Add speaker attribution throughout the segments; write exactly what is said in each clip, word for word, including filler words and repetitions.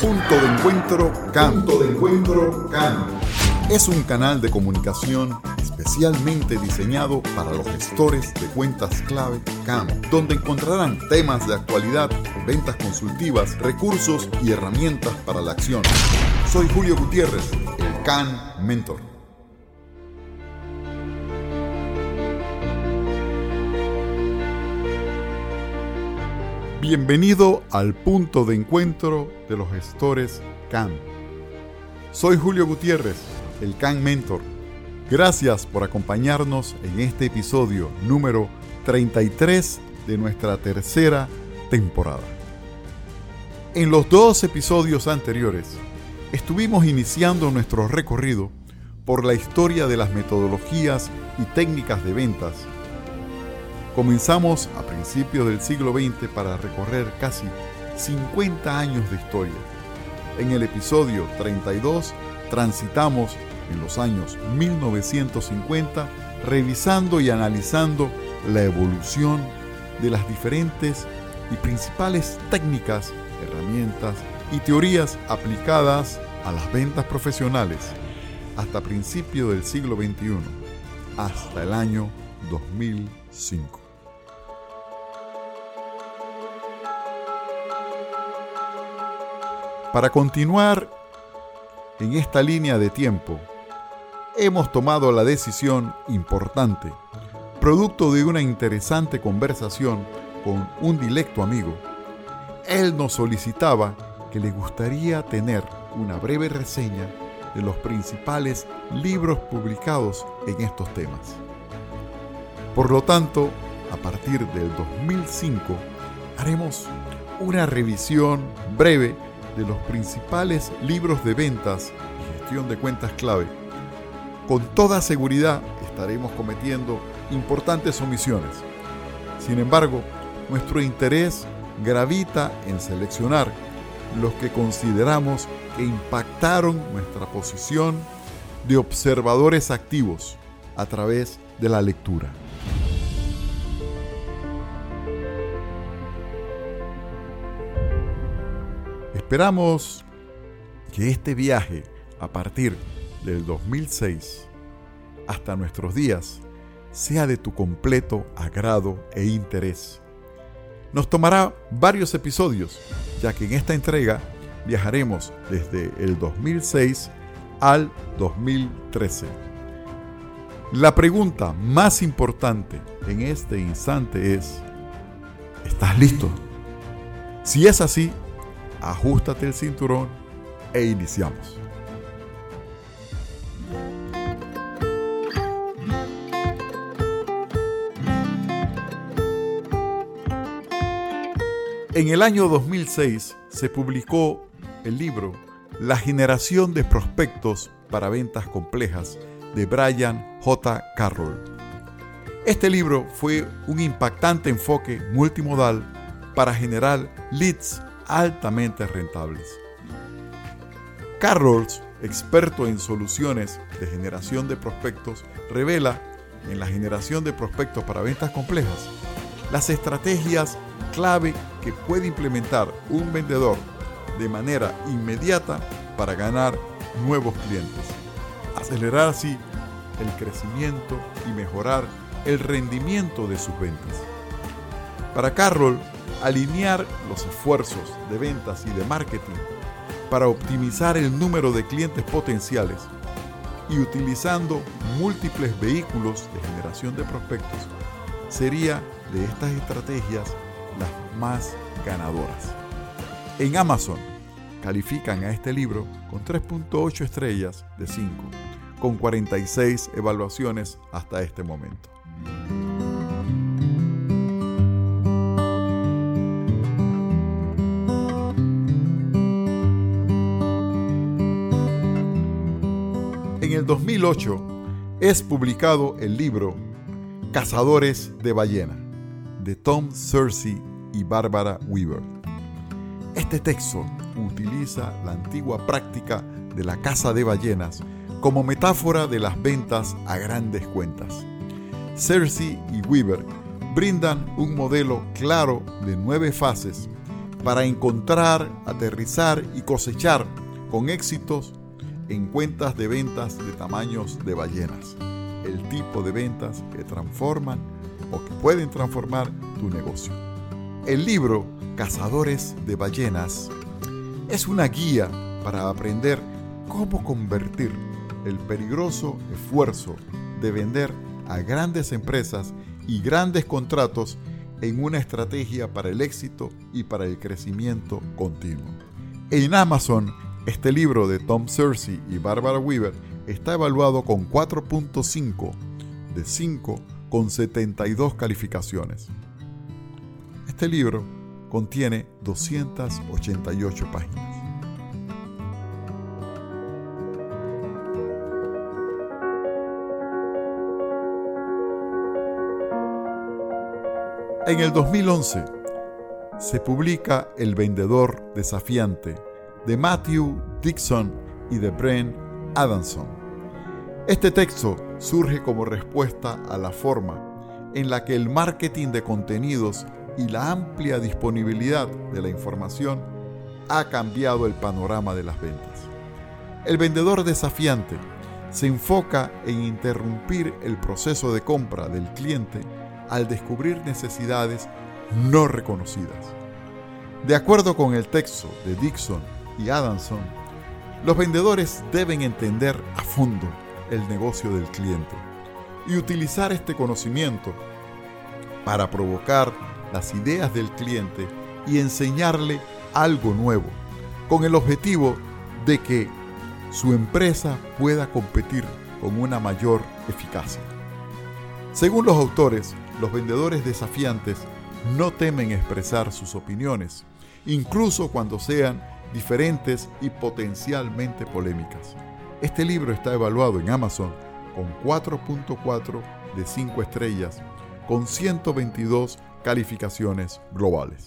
Speaker 1: Punto de Encuentro C A M.
Speaker 2: Punto de Encuentro C A M.
Speaker 1: Es un canal de comunicación especialmente diseñado para los gestores de cuentas clave C A M, donde encontrarán temas de actualidad, ventas consultivas, recursos y herramientas para la acción. Soy Julio Gutiérrez, el C A M Mentor. Bienvenido al punto de encuentro de los gestores C A M. Soy Julio Gutiérrez, el C A M Mentor. Gracias por acompañarnos en este episodio número treinta y tres de nuestra tercera temporada. En los dos episodios anteriores, estuvimos iniciando nuestro recorrido por la historia de las metodologías y técnicas de ventas. Comenzamos a principios del siglo veinte para recorrer casi cincuenta años de historia. En el episodio treinta y dos transitamos en los años mil novecientos cincuenta, revisando y analizando la evolución de las diferentes y principales técnicas, herramientas y teorías aplicadas a las ventas profesionales hasta principios del siglo veintiuno, hasta el año dos mil cinco. Para continuar en esta línea de tiempo, hemos tomado la decisión importante, producto de una interesante conversación con un dilecto amigo. Él nos solicitaba que le gustaría tener una breve reseña de los principales libros publicados en estos temas. Por lo tanto, a partir del dos mil cinco, haremos una revisión breve de los principales libros de ventas y gestión de cuentas clave. Con toda seguridad estaremos cometiendo importantes omisiones. Sin embargo, nuestro interés gravita en seleccionar los que consideramos que impactaron nuestra posición de observadores activos a través de la lectura. Esperamos que este viaje a partir del dos mil seis hasta nuestros días sea de tu completo agrado e interés. Nos tomará varios episodios, ya que en esta entrega viajaremos desde el dos mil seis al dos mil trece. La pregunta más importante en este instante es: ¿estás listo? Si es así, ajústate el cinturón e iniciamos. En el año dos mil seis se publicó el libro La generación de prospectos para ventas complejas de Brian J. Carroll. Este libro fue un impactante enfoque multimodal para generar leads altamente rentables. Carroll, experto en soluciones de generación de prospectos, revela en la generación de prospectos para ventas complejas las estrategias clave que puede implementar un vendedor de manera inmediata para ganar nuevos clientes, acelerar así el crecimiento y mejorar el rendimiento de sus ventas. Para Carroll, alinear los esfuerzos de ventas y de marketing para optimizar el número de clientes potenciales y utilizando múltiples vehículos de generación de prospectos sería de estas estrategias las más ganadoras. En Amazon califican a este libro con tres punto ocho estrellas de cinco, con cuarenta y seis evaluaciones hasta este momento. En el dos mil ocho es publicado el libro Cazadores de Ballena, de Tom Searcy y Barbara Weaver. Este texto utiliza la antigua práctica de la caza de ballenas como metáfora de las ventas a grandes cuentas. Searcy y Weaver brindan un modelo claro de nueve fases para encontrar, aterrizar y cosechar con éxitos en cuentas de ventas de tamaños de ballenas, el tipo de ventas que transforman o que pueden transformar tu negocio. El libro Cazadores de Ballenas es una guía para aprender cómo convertir el peligroso esfuerzo de vender a grandes empresas y grandes contratos en una estrategia para el éxito y para el crecimiento continuo. En Amazon, este libro de Tom Searcy y Barbara Weaver está evaluado con cuatro punto cinco de cinco con setenta y dos calificaciones. Este libro contiene doscientas ochenta y ocho páginas. En el dos mil once se publica El vendedor desafiante de Matthew Dixon y de Brent Adamson. Este texto surge como respuesta a la forma en la que el marketing de contenidos y la amplia disponibilidad de la información ha cambiado el panorama de las ventas. El vendedor desafiante se enfoca en interrumpir el proceso de compra del cliente al descubrir necesidades no reconocidas. De acuerdo con el texto de Dixon y Adamson, los vendedores deben entender a fondo el negocio del cliente y utilizar este conocimiento para provocar las ideas del cliente y enseñarle algo nuevo, con el objetivo de que su empresa pueda competir con una mayor eficacia. Según los autores, los vendedores desafiantes no temen expresar sus opiniones, incluso cuando sean diferentes y potencialmente polémicas. Este libro está evaluado en Amazon con cuatro punto cuatro de cinco estrellas, con ciento veintidós calificaciones globales.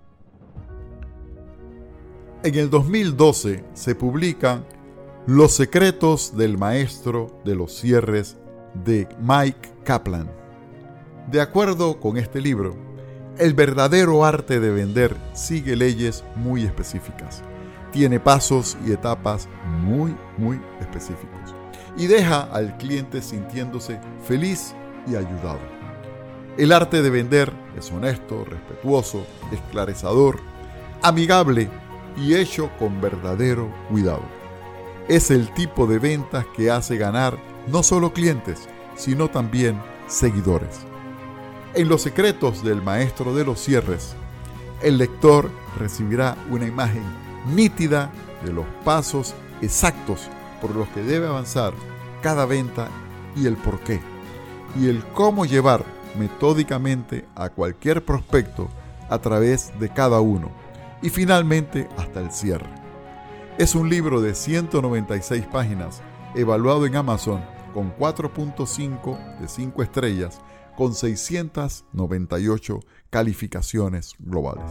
Speaker 1: En el dos mil doce se publican Los secretos del maestro de los cierres de Mike Kaplan. De acuerdo con este libro, el verdadero arte de vender sigue leyes muy específicas, tiene pasos y etapas muy, muy específicos y deja al cliente sintiéndose feliz y ayudado. El arte de vender es honesto, respetuoso, esclarecedor, amigable y hecho con verdadero cuidado. Es el tipo de ventas que hace ganar no solo clientes, sino también seguidores. En Los secretos del maestro de los cierres, el lector recibirá una imagen nítida de los pasos exactos por los que debe avanzar cada venta y el por qué, y el cómo llevar metódicamente a cualquier prospecto a través de cada uno, y finalmente hasta el cierre. Es un libro de ciento noventa y seis páginas, evaluado en Amazon con cuatro punto cinco de cinco estrellas, con seiscientas noventa y ocho calificaciones globales.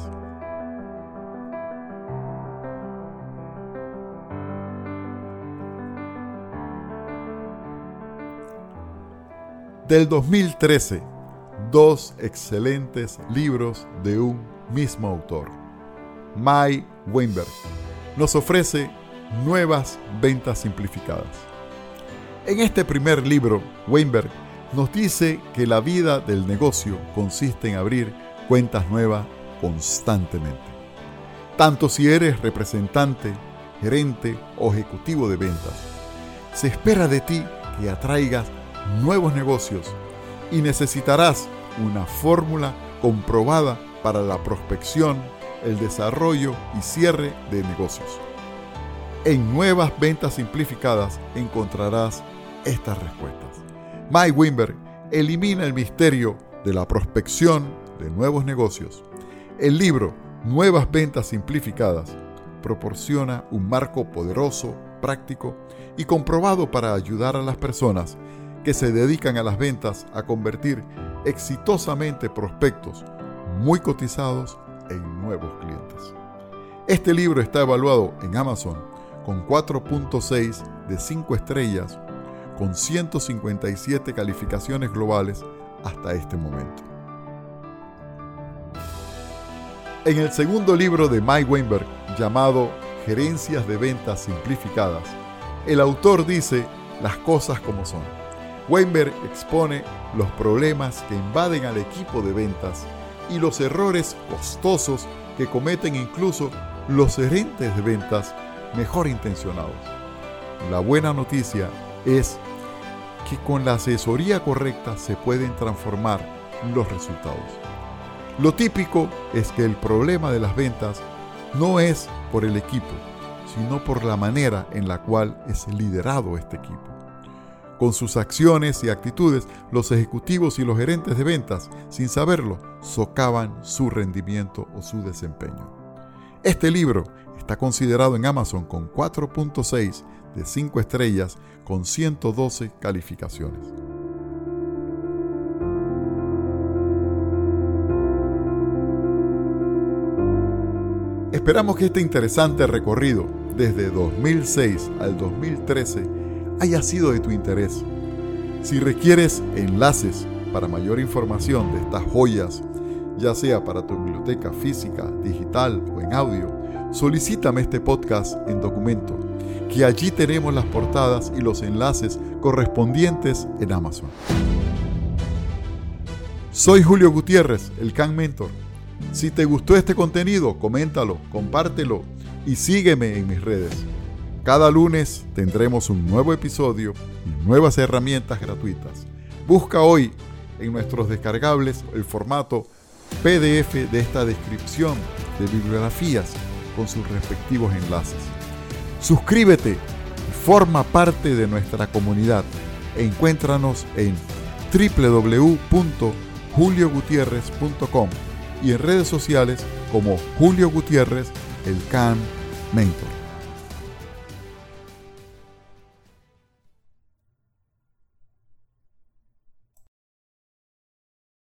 Speaker 1: Del dos mil trece, dos excelentes libros de un mismo autor. Mike Weinberg nos ofrece Nuevas Ventas Simplificadas. En este primer libro, Weinberg nos dice que la vida del negocio consiste en abrir cuentas nuevas constantemente. Tanto si eres representante, gerente o ejecutivo de ventas, se espera de ti que atraigas nuevos negocios y necesitarás una fórmula comprobada para la prospección, el desarrollo y cierre de negocios. En Nuevas Ventas Simplificadas encontrarás estas respuestas. Mike Weinberg elimina el misterio de la prospección de nuevos negocios. El libro Nuevas Ventas Simplificadas proporciona un marco poderoso, práctico y comprobado para ayudar a las personas que se dedican a las ventas a convertir exitosamente prospectos muy cotizados en nuevos clientes. Este libro está evaluado en Amazon con cuatro punto seis de cinco estrellas, con ciento cincuenta y siete calificaciones globales hasta este momento. En el segundo libro de Mike Weinberg, llamado Gerencias de Ventas Simplificadas, el autor dice las cosas como son. Weinberg expone los problemas que invaden al equipo de ventas y los errores costosos que cometen incluso los gerentes de ventas mejor intencionados. La buena noticia es que con la asesoría correcta se pueden transformar los resultados. Lo típico es que el problema de las ventas no es por el equipo, sino por la manera en la cual es liderado este equipo. Con sus acciones y actitudes, los ejecutivos y los gerentes de ventas, sin saberlo, socavan su rendimiento o su desempeño. Este libro está considerado en Amazon con cuatro punto seis de cinco estrellas con ciento doce calificaciones. Esperamos que este interesante recorrido desde dos mil seis al dos mil trece haya sido de tu interés. Si requieres enlaces para mayor información de estas joyas, ya sea para tu biblioteca física, digital o en audio, solicítame este podcast en documento, que allí tenemos las portadas y los enlaces correspondientes en Amazon. Soy Julio Gutiérrez, el Can Mentor. Si te gustó este contenido, coméntalo, compártelo y sígueme en mis redes. Cada lunes tendremos un nuevo episodio y nuevas herramientas gratuitas. Busca hoy en nuestros descargables el formato P D F de esta descripción de bibliografías con sus respectivos enlaces. Suscríbete y forma parte de nuestra comunidad. Encuéntranos en doble u doble u doble u punto julio gutiérrez punto com y en redes sociales como Julio Gutiérrez, el Can Mentor.